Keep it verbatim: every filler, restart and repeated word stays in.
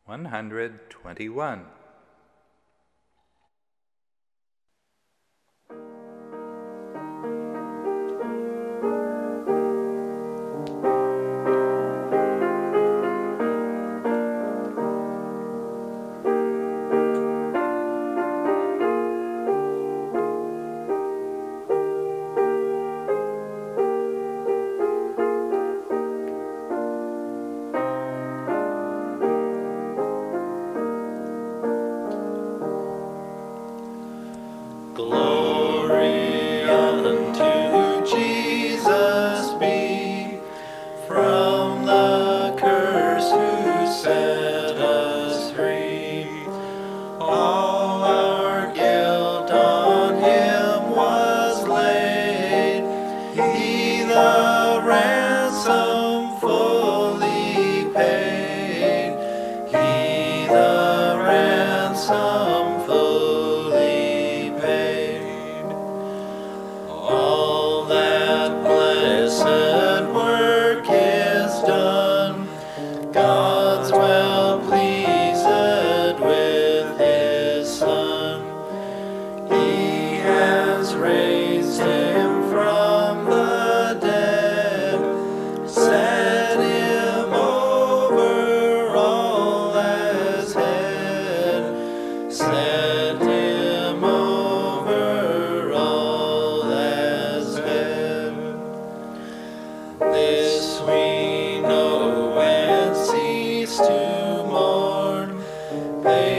one hundred twenty-one. Glory unto Jesus be, from the curse who set us free. All our guilt on him was laid, he the ransom fully paid, he the ransom fully paid. All that blessed work is done, God's well pleased with his Son. He has raised him from the dead, set him over all as head, set him over all as head. This we know and cease to mourn.